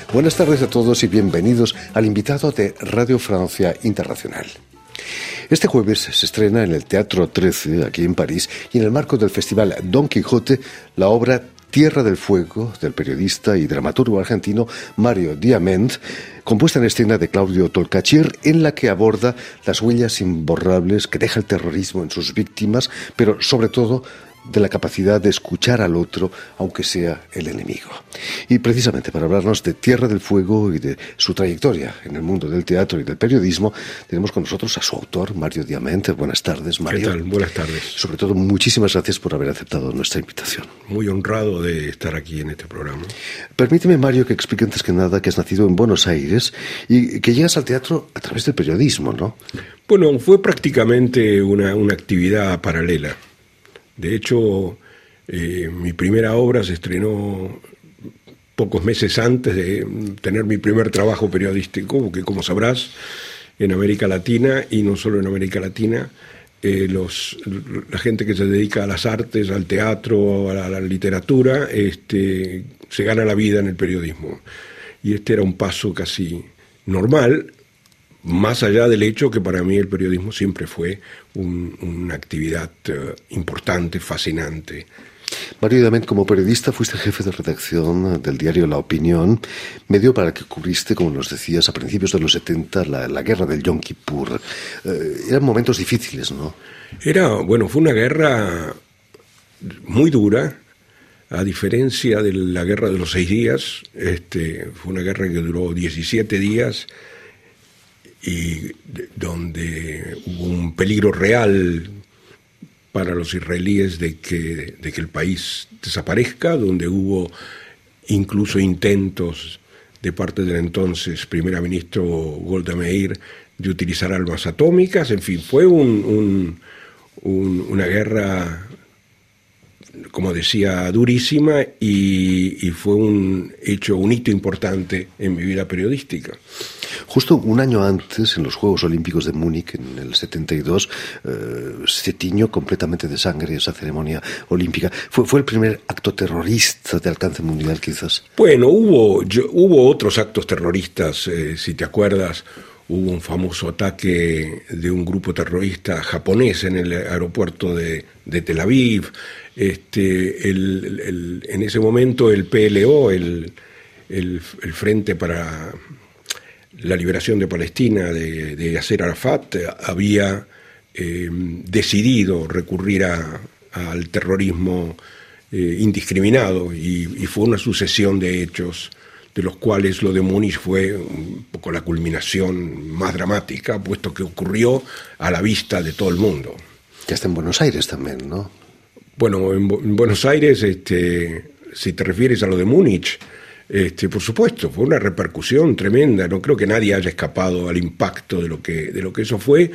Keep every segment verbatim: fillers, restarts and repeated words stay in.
Buenas tardes a todos y bienvenidos al invitado de Radio Francia Internacional. Este jueves se estrena en el Teatro trece, aquí en París, y en el marco del Festival Don Quijote, la obra Tierra del Fuego, del periodista y dramaturgo argentino Mario Diamant, compuesta en escena de Claudio Tolcachir, en la que aborda las huellas imborrables que deja el terrorismo en sus víctimas, pero sobre todo de la capacidad de escuchar al otro, aunque sea el enemigo. Y precisamente para hablarnos de Tierra del Fuego y de su trayectoria en el mundo del teatro y del periodismo, tenemos con nosotros a su autor, Mario Diamant. Buenas tardes, Mario. ¿Qué tal? Buenas tardes. Sobre todo, muchísimas gracias por haber aceptado nuestra invitación. Muy honrado de estar aquí en este programa. Permíteme, Mario, que explique antes que nada que has nacido en Buenos Aires y que llegas al teatro a través del periodismo, ¿no? Bueno, fue prácticamente una, una actividad paralela. De hecho, eh, mi primera obra se estrenó pocos meses antes de tener mi primer trabajo periodístico, porque como sabrás, en América Latina, y no solo en América Latina, eh, los, la gente que se dedica a las artes, al teatro, a la, a la literatura, este, se gana la vida en el periodismo. Y este era un paso casi normal, más allá del hecho que para mí el periodismo siempre fue un, una actividad uh, importante, fascinante. Mario Diamant, como periodista fuiste jefe de redacción del diario La Opinión, medio para que cubriste, como nos decías, a principios de los setenta, la, la guerra del Yom Kippur. Eh, eran momentos difíciles, ¿no? Era, bueno, fue una guerra muy dura, a diferencia de la guerra de los seis días. Este, fue una guerra que duró diecisiete días, y donde hubo un peligro real para los israelíes de que, de que el país desaparezca, donde hubo incluso intentos de parte del entonces primera ministro Golda Meir de utilizar armas atómicas. En fin, fue un, un, un, una guerra, como decía, durísima, y, y fue un hecho, un hito importante en mi vida periodística. Justo un año antes, en los Juegos Olímpicos de Múnich, en el setenta y dos, eh, se tiñó completamente de sangre esa ceremonia olímpica. Fue, fue el primer acto terrorista de alcance mundial, quizás. Bueno, hubo, yo, hubo otros actos terroristas, eh, si te acuerdas. Hubo un famoso ataque de un grupo terrorista japonés en el aeropuerto de, de Tel Aviv. Este, el, el, en ese momento el P L O, el, el, el Frente para la Liberación de Palestina de, de Yasser Arafat, había eh, decidido recurrir a, al terrorismo eh, indiscriminado, y, y fue una sucesión de hechos, de los cuales lo de Múnich fue un poco la culminación más dramática, puesto que ocurrió a la vista de todo el mundo. Ya está en Buenos Aires también, ¿no? Bueno, en, en Buenos Aires, este, si te refieres a lo de Múnich, este, por supuesto, fue una repercusión tremenda. No creo que nadie haya escapado al impacto de lo que, de lo que eso fue,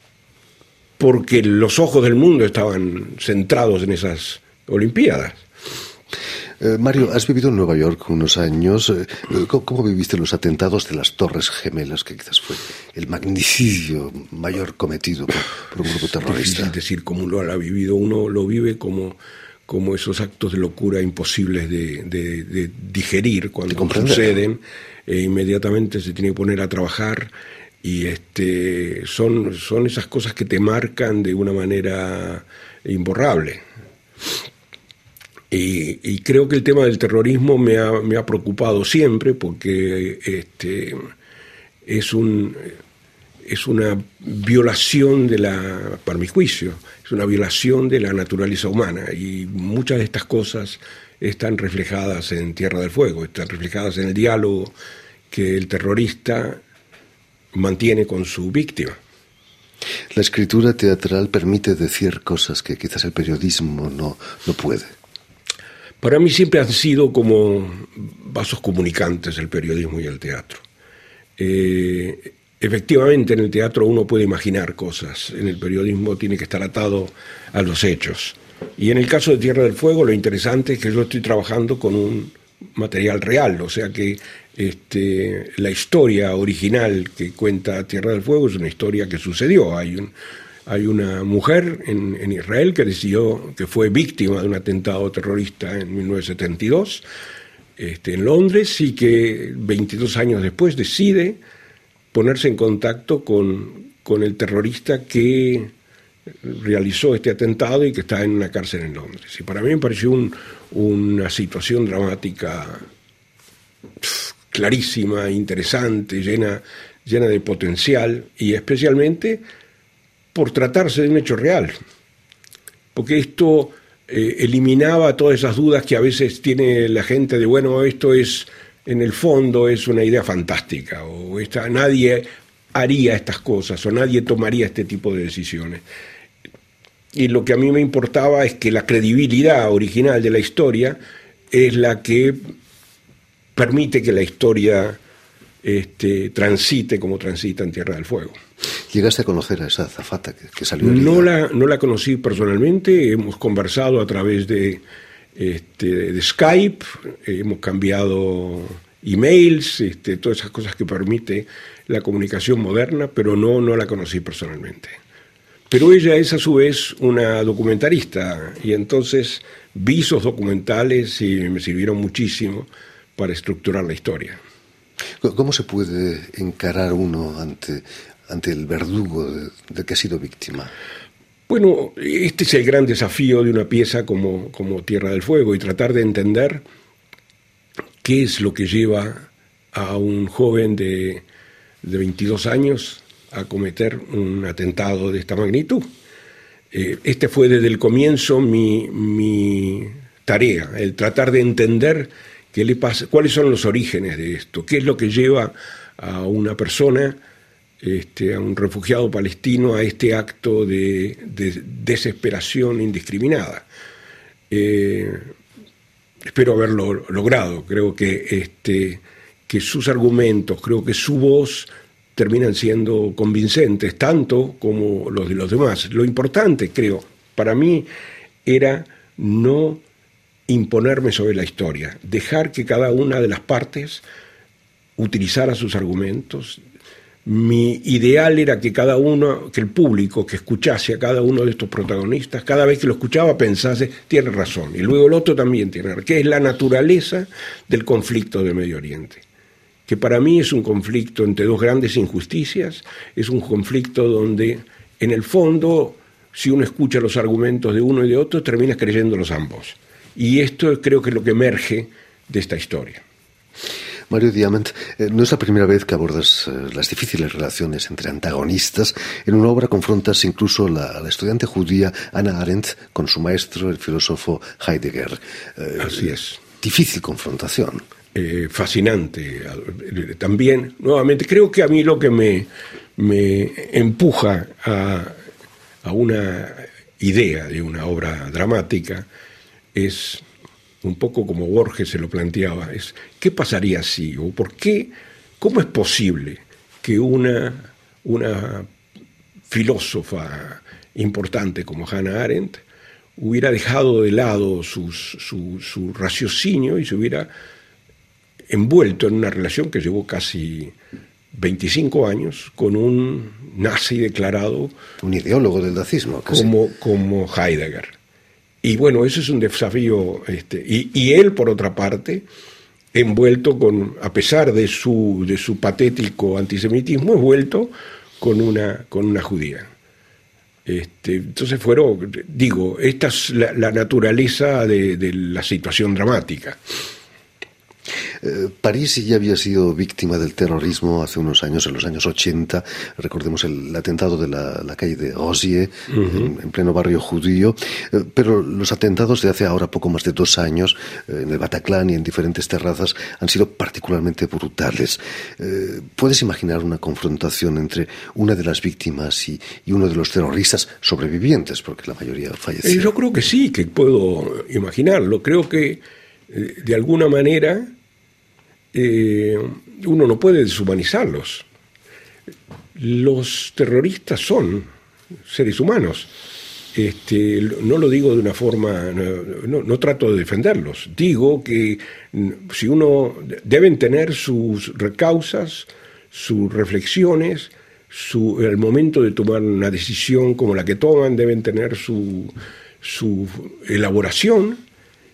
porque los ojos del mundo estaban centrados en esas Olimpiadas. Eh, Mario, has vivido en Nueva York unos años. Eh, ¿cómo, ¿Cómo viviste los atentados de las Torres Gemelas, que quizás fue el magnicidio mayor cometido por, por un grupo terrorista? Es difícil decir cómo lo ha vivido. Uno lo vive como, como esos actos de locura imposibles de, de, de digerir cuando suceden. E inmediatamente se tiene que poner a trabajar, y este, son, son esas cosas que te marcan de una manera imborrable. Y, y creo que el tema del terrorismo me ha, me ha preocupado siempre, porque este, es, un, es una violación de la, para mi juicio, es una violación de la naturaleza humana, y muchas de estas cosas están reflejadas en Tierra del Fuego, están reflejadas en el diálogo que el terrorista mantiene con su víctima. La escritura teatral permite decir cosas que quizás el periodismo no, no puede. Para mí siempre han sido como vasos comunicantes el periodismo y el teatro. Eh, efectivamente, en el teatro uno puede imaginar cosas, en el periodismo tiene que estar atado a los hechos. Y en el caso de Tierra del Fuego, lo interesante es que yo estoy trabajando con un material real, o sea que este, la historia original que cuenta Tierra del Fuego es una historia que sucedió. Hay un... Hay una mujer en, en Israel que decidió, que fue víctima de un atentado terrorista en mil novecientos setenta y dos, este, en Londres, y que veintidós años después decide ponerse en contacto con, con el terrorista que realizó este atentado y que está en una cárcel en Londres. Y para mí me pareció un, una situación dramática pf, clarísima, interesante, llena, llena de potencial, y especialmente por tratarse de un hecho real, porque esto eh, eliminaba todas esas dudas que a veces tiene la gente de, bueno, esto es, en el fondo es una idea fantástica, o esta, nadie haría estas cosas, o nadie tomaría este tipo de decisiones. Y lo que a mí me importaba es que la credibilidad original de la historia es la que permite que la historia este, transite como transita en Tierra del Fuego. ¿Llegaste a conocer a esa azafata que, que salió herida? No la, no la conocí personalmente, hemos conversado a través de, este, de Skype, hemos cambiado emails, este, todas esas cosas que permite la comunicación moderna, pero no, no la conocí personalmente. Pero ella es a su vez una documentarista, y entonces vi esos documentales y me sirvieron muchísimo para estructurar la historia. ¿Cómo se puede encarar uno ante, ante el verdugo de, de que ha sido víctima? Bueno, este es el gran desafío de una pieza como, como Tierra del Fuego, y tratar de entender qué es lo que lleva a un joven de, de veintidós años a cometer un atentado de esta magnitud. Eh, este fue desde el comienzo mi, mi tarea, el tratar de entender qué le pasa, cuáles son los orígenes de esto, qué es lo que lleva a una persona, este, a un refugiado palestino, a este acto de, de desesperación indiscriminada. Eh, espero haberlo logrado. Creo que, este, que sus argumentos, creo que su voz terminan siendo convincentes, tanto como los de los demás. Lo importante, creo, para mí era no imponerme sobre la historia, dejar que cada una de las partes utilizara sus argumentos. Mi ideal era que cada uno, que el público que escuchase a cada uno de estos protagonistas, cada vez que lo escuchaba pensase, tiene razón, y luego el otro también tiene razón, que es la naturaleza del conflicto de Medio Oriente, que para mí es un conflicto entre dos grandes injusticias, es un conflicto donde, en el fondo, si uno escucha los argumentos de uno y de otro, termina creyéndolos ambos. Y esto creo que es lo que emerge de esta historia. Mario Diamant, eh, no es la primera vez que abordas eh, las difíciles relaciones entre antagonistas. En una obra confrontas incluso la, la estudiante judía Hannah Arendt con su maestro, el filósofo Heidegger. Eh, Así es. Difícil confrontación. Eh, fascinante. También, nuevamente, creo que a mí lo que me, me empuja a, a una idea de una obra dramática es un poco como Borges se lo planteaba, es ¿qué pasaría si, o por qué, cómo es posible que una, una filósofa importante como Hannah Arendt hubiera dejado de lado sus, su, su raciocinio y se hubiera envuelto en una relación que llevó casi veinticinco años con un nazi declarado, un ideólogo del nazismo, casi. como, como Heidegger? Y bueno, eso es un desafío, este, y, y él, por otra parte, envuelto con, a pesar de su, de su patético antisemitismo, envuelto con una, con una judía. Este, entonces fueron, digo, esta es la, la naturaleza de, de la situación dramática. Eh, París ya había sido víctima del terrorismo hace unos años, en los años ochenta. Recordemos el, el atentado de la, la calle de Rosier, uh-huh. en, en pleno barrio judío. Eh, pero los atentados de hace ahora poco más de dos años, eh, en el Bataclan y en diferentes terrazas, han sido particularmente brutales. Eh, ¿Puedes imaginar una confrontación entre una de las víctimas y, y uno de los terroristas sobrevivientes? Porque la mayoría fallecieron. Eh, yo creo que sí, que puedo imaginarlo. Creo que, eh, de alguna manera, Eh, uno no puede deshumanizarlos. Los terroristas son seres humanos. Este, no lo digo de una forma, no, no, no trato de defenderlos. Digo que si uno deben tener sus causas, sus reflexiones, su, el momento de tomar una decisión como la que toman, deben tener su, su elaboración.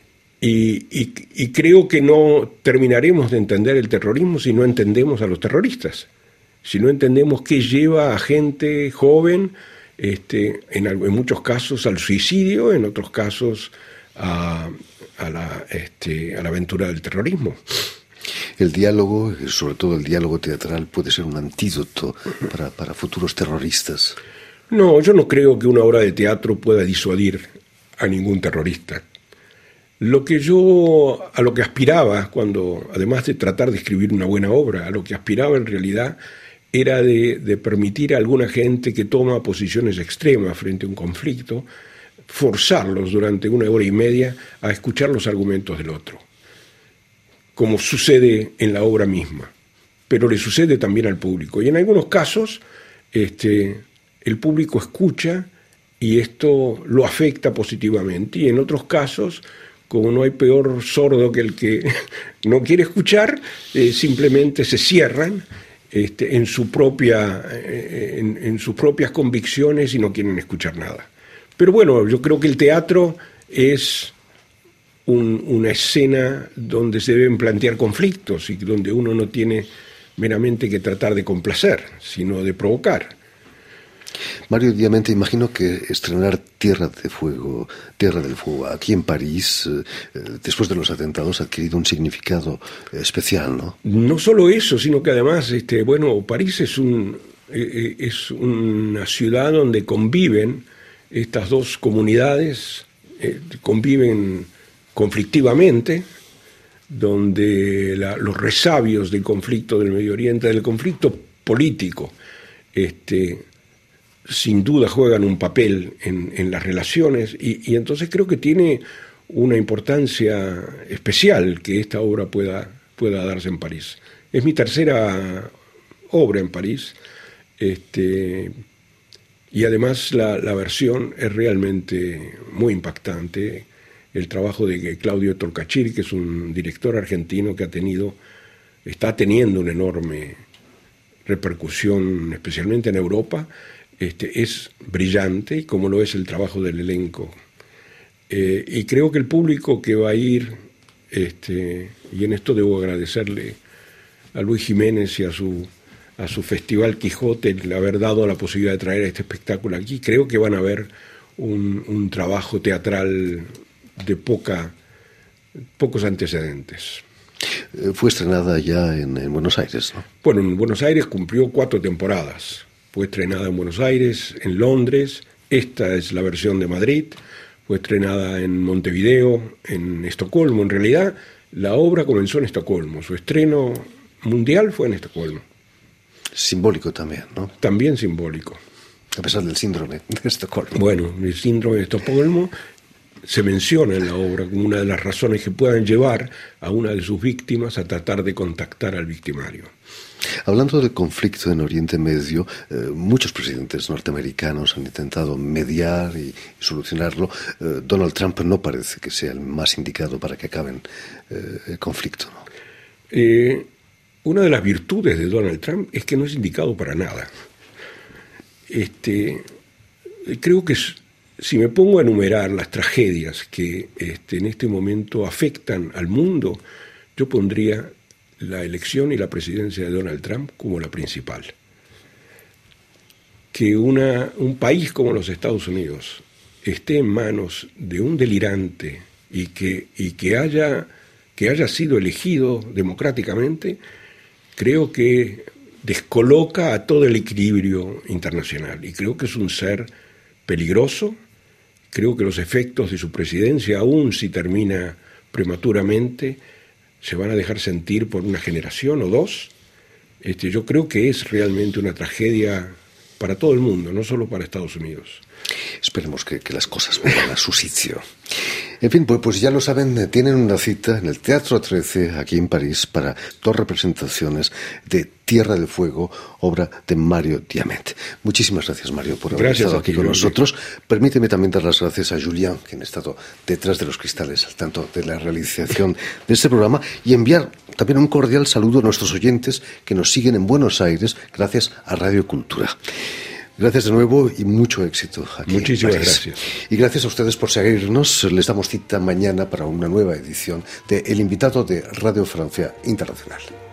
Y, y, y creo que no terminaremos de entender el terrorismo si no entendemos a los terroristas, si no entendemos qué lleva a gente joven, este, en, en muchos casos al suicidio, en otros casos a, a, la, este, a la aventura del terrorismo. El diálogo, sobre todo el diálogo teatral, puede ser un antídoto para, para futuros terroristas. No, yo no creo que una obra de teatro pueda disuadir a ningún terrorista. Lo que yo, a lo que aspiraba, cuando, además de tratar de escribir una buena obra, a lo que aspiraba en realidad era de, de permitir a alguna gente que toma posiciones extremas frente a un conflicto, forzarlos durante una hora y media a escuchar los argumentos del otro, como sucede en la obra misma, pero le sucede también al público. Y en algunos casos, este, el público escucha y esto lo afecta positivamente, y en otros casos, como no hay peor sordo que el que no quiere escuchar, eh, simplemente se cierran este, en, su propia, eh, en, en sus propias convicciones y no quieren escuchar nada. Pero bueno, yo creo que el teatro es un, una escena donde se deben plantear conflictos y donde uno no tiene meramente que tratar de complacer, sino de provocar. Mario Diamant, imagino que estrenar Tierra de Fuego, Tierra del Fuego, aquí en París, eh, después de los atentados, ha adquirido un significado especial, ¿no? No solo eso, sino que además, este, bueno, París es, un, eh, es una ciudad donde conviven estas dos comunidades, eh, conviven conflictivamente, donde la, los resabios del conflicto del Medio Oriente, del conflicto político, este, sin duda juegan un papel en, en las relaciones, y, y entonces creo que tiene una importancia especial que esta obra pueda, pueda darse en París. Es mi tercera obra en París, este, y además la, la versión es realmente muy impactante. El trabajo de Claudio Tolcachir, que es un director argentino que ha tenido, está teniendo una enorme repercusión, especialmente en Europa, este, es brillante, como lo es el trabajo del elenco. Eh, y creo que el público que va a ir, este, y en esto debo agradecerle a Luis Jiménez y a su, a su Festival Quijote el haber dado la posibilidad de traer este espectáculo aquí, creo que van a ver un, un trabajo teatral de poca, pocos antecedentes. Fue estrenada ya en, en Buenos Aires, ¿no? Bueno, en Buenos Aires cumplió cuatro temporadas. Fue estrenada en Buenos Aires, en Londres, esta es la versión de Madrid, fue estrenada en Montevideo, en Estocolmo. En realidad, la obra comenzó en Estocolmo, su estreno mundial fue en Estocolmo. Simbólico también, ¿no? También simbólico. A pesar del síndrome de Estocolmo. Bueno, el síndrome de Estocolmo se menciona en la obra como una de las razones que puedan llevar a una de sus víctimas a tratar de contactar al victimario. Hablando del conflicto en Oriente Medio, eh, muchos presidentes norteamericanos han intentado mediar y, y solucionarlo. Eh, Donald Trump no parece que sea el más indicado para que acaben eh, el conflicto, ¿no? Eh, una de las virtudes de Donald Trump es que no es indicado para nada. Este, creo que es, si me pongo a enumerar las tragedias que este, en este momento afectan al mundo, yo pondría la elección y la presidencia de Donald Trump como la principal. Que una, un país como los Estados Unidos esté en manos de un delirante y que, y que, haya, que haya sido elegido democráticamente, creo que descoloca a todo el equilibrio internacional. Y creo que es un ser peligroso. Creo que los efectos de su presidencia, aun si termina prematuramente, se van a dejar sentir por una generación o dos. Este, yo creo que es realmente una tragedia para todo el mundo, no solo para Estados Unidos. Esperemos que, que las cosas vuelvan a su sitio. En fin, pues, pues ya lo saben, tienen una cita en el Teatro trece, aquí en París, para dos representaciones de Tierra del Fuego, obra de Mario Diamant. Muchísimas gracias, Mario, por haber gracias estado aquí ti, con Jorge. nosotros. Permíteme también dar las gracias a Julián, quien ha estado detrás de los cristales, al tanto de la realización de este programa, y enviar también un cordial saludo a nuestros oyentes que nos siguen en Buenos Aires, gracias a Radio Cultura. Gracias de nuevo y mucho éxito aquí. Muchísimas gracias. Y gracias a ustedes por seguirnos. Les damos cita mañana para una nueva edición de El Invitado de Radio Francia Internacional.